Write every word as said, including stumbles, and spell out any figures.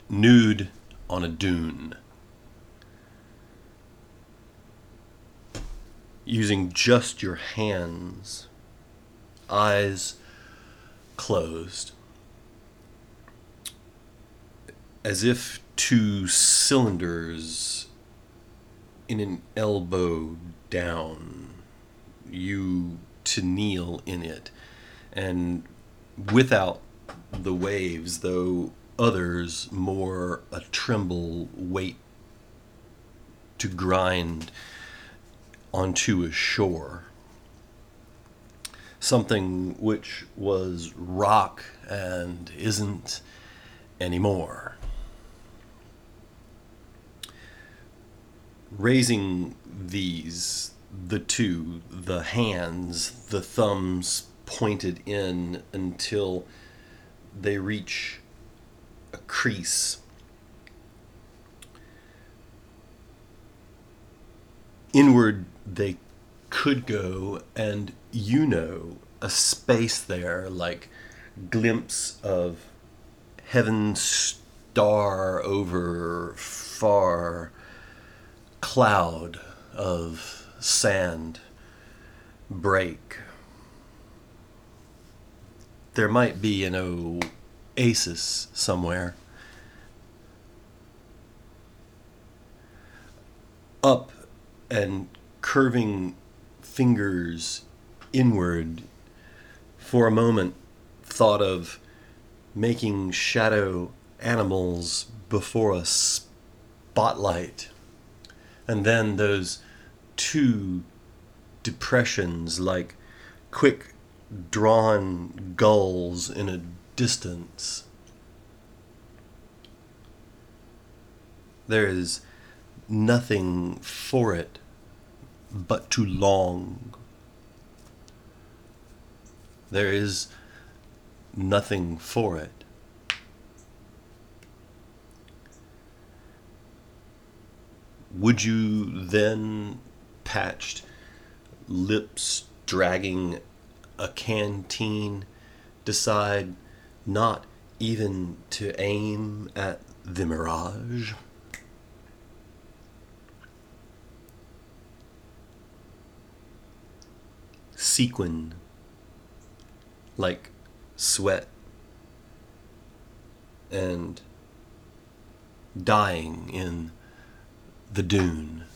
nude on a dune, using just your hands, eyes closed, as if two cylinders in an elbow down, you to kneel in it, and without the waves, though others more a tremble wait to grind onto a shore. Something which was rock and isn't anymore. Raising these, the two, the hands, the thumbs pointed in until they reach a crease. Inward they could go, and you know, a space there, like glimpse of heaven's star over far cloud of sand break. There might be an oasis somewhere. Up and curving fingers inward, for a moment thought of making shadow animals before a spotlight. And then those two depressions like quick drawn gulls in a distance. There is nothing for it but to long. There is nothing for it. Would you then, patched lips dragging a canteen, decide not even to aim at the mirage? Sequin, like sweat, and dying in the dune.